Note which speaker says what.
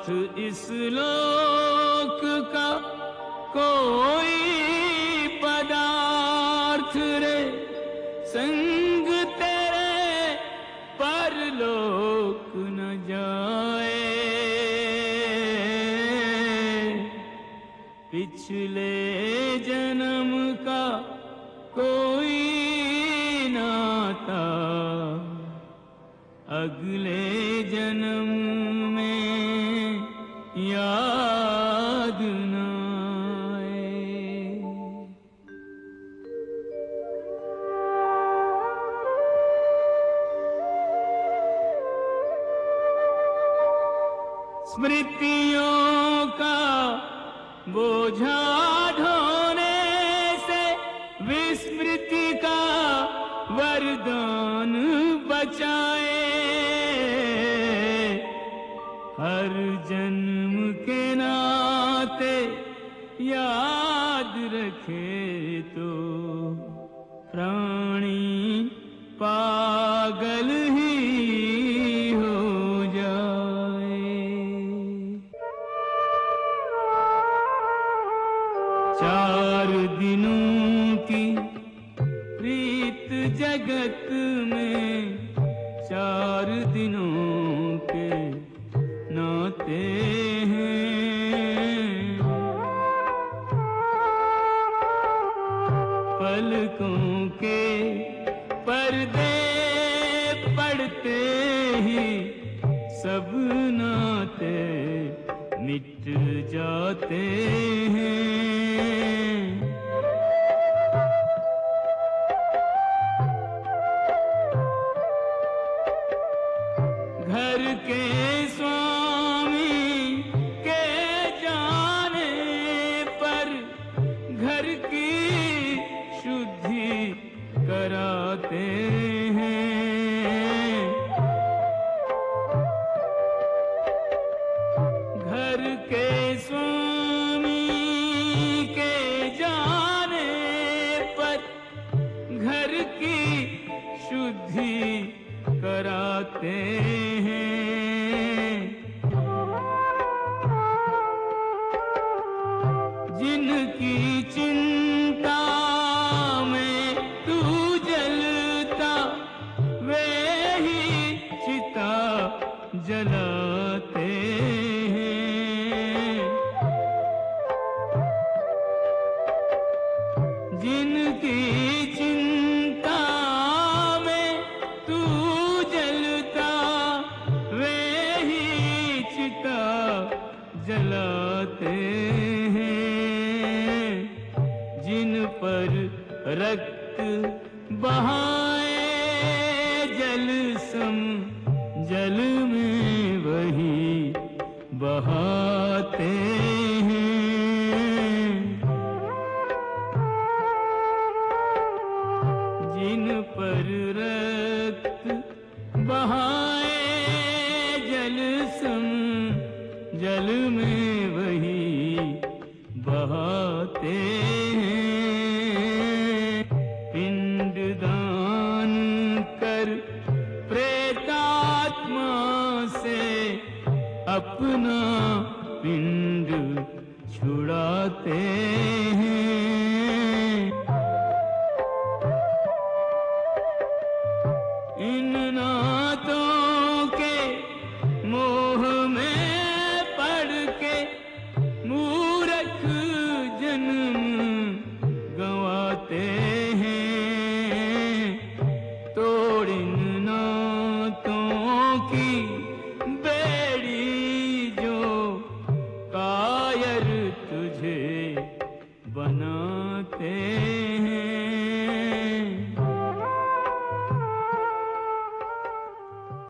Speaker 1: साथ इस लोक का कोई पदार्थ रे, संग तेरे परलोक न जाए। पिछले जन्म का कोई नाता अगले जन्म में याद न आए। स्मृतियों का बोझा ढोने से विस्मृति का वरदान बचाए। हर जन्म के नाते याद रखे तो प्राणी पागल ही हो जाए। चार दिनों की प्रीत जगत में, चार दिनों के नाते हैं। पलकों के पर्दे पड़ते ही सब नाते मिट जाते हैं। घर के स्वामी के जाने पर घर की शुद्धि कराते हैं। घर के स्वामी के जाने पर घर की शुद्धि कराते हैं। जिनकी चिंता में तू जलता, वे ही चिता जलाते हैं। जिनकी चिंता में तू जलता, वे ही चिता जलाते हैं। जिन पर रक्त बहाए जल सम, जल में वही बहाते हैं। जिन पर रक्त बहाए जल सम, जल में वही बहाते हैं। पिंड दान कर प्रेतात्मा से अपना पिंड छुड़ाते हैं। इन नातों के मोह में पड़ के मूर्ख जन्म गंवाते हैं। तोड़ इन नातों की बेड़ी जो कायर तुझे बनाते